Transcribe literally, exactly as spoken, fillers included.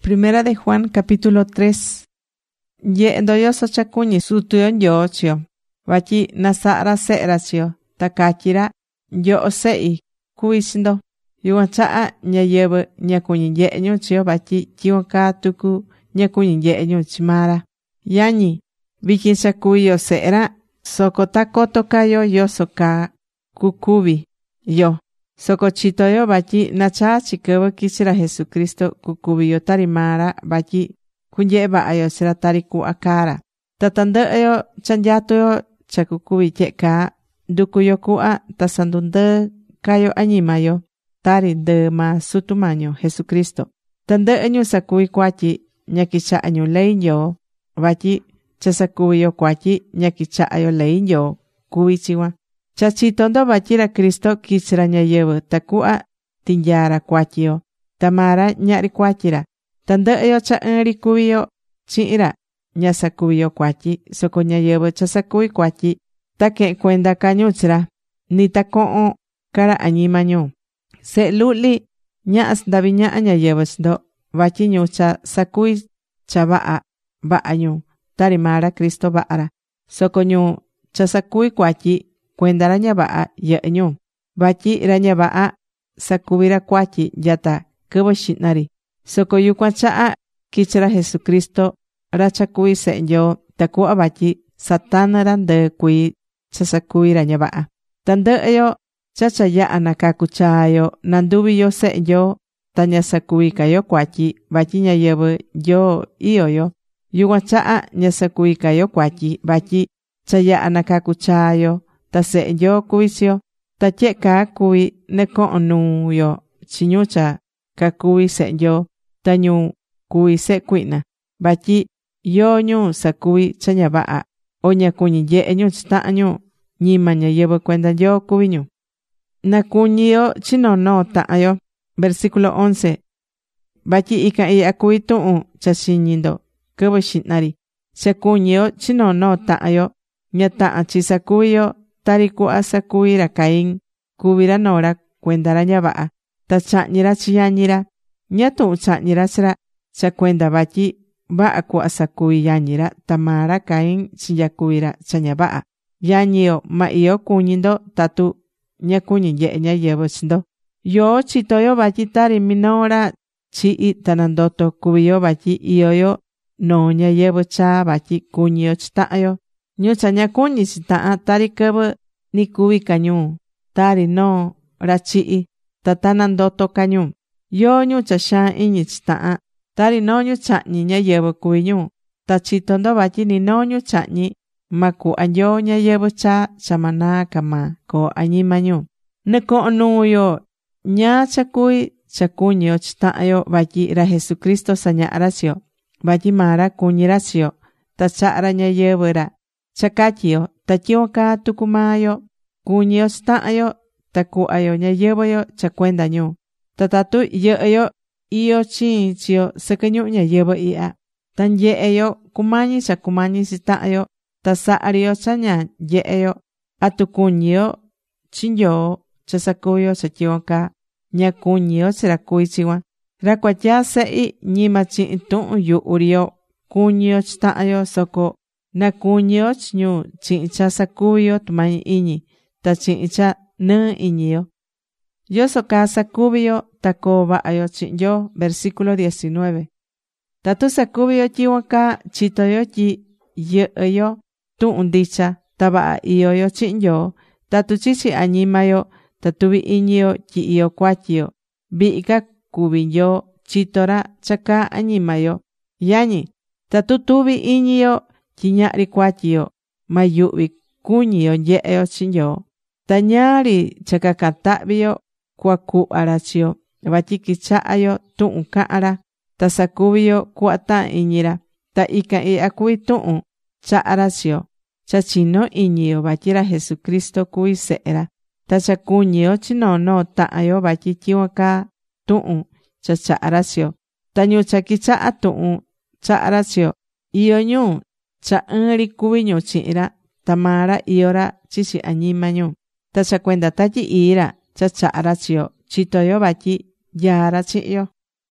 Primera de Juan capítulo tres. Nye'endo yo sochakuñi sutuyo Nyoo chio. Vatyi nasa'ra se'era chio. Ta katyira nyo'o se'i kuvi chi ndo. Yukuan cha'a ñayɨvɨ ñakuñi nye'e ñu chio vatyi tyikuan kaa tuku ñakuñi nye'e ñu chi mara. Yañi, vityin cha kuvi yo se'era, soko ta koto kayo yoso kaa kukuvi yo. Soko chito yo vatyi nachaa chi kɨvɨ kichi ra Jesucristo kukuvi yo tari mara vatyi kunye'e va'a yo chi ra tari ku'va kaara. Ta tandɨ'ɨ yo cha nyatu yo cha kukuvi tye'e kaa, nduku yo ku'va ta sandundɨɨ kayo añima yo tari ndɨɨ maa Sutu Mañi yo Jesucristo. Tandɨ'ɨ ñu sakuvi kuatyi ña kicha'a ñu ley Nyoo, vatyi cha sakuvi yo kuatyi ña kicha'a yo ley Nyoo kuvi chicuan. Cha chito ndo vatyi ra Cristo kichi ra ñayɨvɨ takuhva tinyaa ra kuatyi yo. Ta maa ra ña'ri kuatyi ra. Tandɨ'ɨ yo cha ɨɨn ri kuvi yo chi'in ra, ña sakuvi yo kuatyi. Soco ñayɨvɨ cha sakuvi kuatyi ta ke'en cuenda ca ñu chi ra, ni ta ko'on ca ra añima ñu. Se'e lu'li, ña'a sandavi ñaha ñayɨvɨ chi ndo, vatyi ñu cha sakuvi cha va'a, va'a ñu, tari maa ra Cristo va'a ra. Soco ñu cha sakuvi kuatyi, cuenda ra ña va'a yɨ'ɨ ñu. Vatyi ra ña va'a sakuvi ra kuatyi nyata kɨvɨ xihna ri. Soco yucuan cha'a kichi ra Jesucristo, ra cha kuvi Se'e Nyoo, tacuhva vatyi satanɨ ra ndɨɨ kuii cha sakuvi ra ña va'a. Tandɨ'ɨ yo cha cha ya'a nakaku chaa yo, nanduvi yo Se'e Nyoo, ta ña sakuvi ca yo kuatyi vatyi ñayɨvɨ Nyoo iyó yo. Yucuan cha'a ña sakuvi ca yo kuatyi vatyi cha ya'a nakaku chaa yo, ta Se'e Nyoo kuvi chi yo. Ta tye'e kaa kuvi nɨko'on nuu yo chi ñu cha kakuvi Se'e Nyoo, ta ñu kuvi se'e cuihna, vatyi yoo ñu sakuvi cha ña va'a, o ña kuñi nye'e ñu chi ta'an ñu, ñima ñayɨvɨ cuenda Nyoo kuvi ñu. Na kuñi yo chino noo ta'an yo. Versículo once. Vatyi ican ihya kuvi tuhun cha xiñi ndo kɨvɨ xihna ri. Cha kuñi yo chino noo ta'an yo. Ña ta'an chi sakuvi yo tari cuhva sakuvi ra Caín, kuvi ra noo ra cuenda ra ña va'a, ta chahñi ra chi yañi ra. ¿Ñáá tuhun chahñi ra chi ra? Cha cuenda vatyi va'a cuhva sakuvi yañi ra, ta maa ra Caín chinyacuvi ra cha ña va'a. Yañi yo, ma iyo cuñi ndo tatu ña kuñi nye'e ñayɨvɨ chi ndo. Yoo chito yo vatyi tari minoo ra chi'i ta nandoto kuvi yo vatyi iyo yo noo ñayɨvɨ chaa vatyi kuñi yo chi ta'an yo. Ñu cha ña kuñi chi ta'an tari quɨvɨ ni kuvi ca ñu, tari noo ra chi'i, ta ta nandoto ca ñu. Yoo ñu cha xaan iñi chi ta'an, tari noo ñu chahñi ñayɨvɨ kuvi ñu. Ta chito ndo vatyi ni noo ñu chahñi, ma cuhva Nyoo ñayɨvɨ chaa cha ma naa ca maa koo añima ñu. Nɨko'on nuu yo ñaa cha kuvi cha kuñi yo chi ta'an yo vatyi ra Jesucristo sañaha ra chi yo, vatyi maa ra kuñi ra chi yo, ta chaha ra ñayɨvɨ ra cha catyi yo. Ta tyicuan caa tucu maa yo, cuñi yo chi ta'an yo, ta cuhva yo ñayɨvɨ yo cha cuenda ñu. Ta tatu yɨhɨ yo iyo chiin chi yo sɨquɨ ñuhu ñayɨvɨ ihya, ta nyehe yo cumañi cha cumañi chi ta'an yo, ta saha ri yo cha ña nyehe yo, atu cuñi yo chi Nyoo cha sacuvi yo cha tyicuan caa, ña cuñi yo chi ra cuví chicuan. Ra cuatyaa sehi, ñima chihin tuhun yuhu ri yo cuñi yo chi ta'an yo, soco na cuñi yo chi ñu chihin cha sacuvi yo tumañi iñi, ta chihin cha nɨɨ iñi yo. Yoso caa sacuvi yo ta coo vaha yo chihin Nyoo. Versículo diecinueve. Tatu sacuvi yo tyicuan caa, chito yo tyi yɨhɨ yo tuhun ndicha, ta vaha iyo yo chihin Nyoo. Tatu chichi añima yo ta tuvi iñi yo tyi iyo cuatyi yo, vihi ca cuvi Nyoo chito ra cha caa añima yo. Yañi, tatu tuvi iñi yo tyi ñahri cuatyi yo, ma yuhvi cuñi yo nyehe yo chi Nyoo. Ta ñaari cha cacan tahvi yo cua cuhva ra chi yo, vatyi quichaha yo tuhun cahan ra, ta sacuvi yo cuhva tahan iñi ra. Ta ican ihya cuvi tuhun chaha ra chi yo, cha chino iñi yo vatyi ra Jesucristo cuvi Sehe ra. Ta cha cuñi yo chi noo noo tahan yo vatyi tyicuan caa tuhun cha chaha ra chi yo. Ta ñu cha quichaha tuhun chaha ra chi yo, iyo ñu cha ɨɨn ri cuvi ñu chihin ra, ta maa ra iyo ra chichi añima ñu. Ta cha cuenda Tatyi Ii ra cha chaha ra chi yo, chito yo vatyi nyaa ra chihin yo.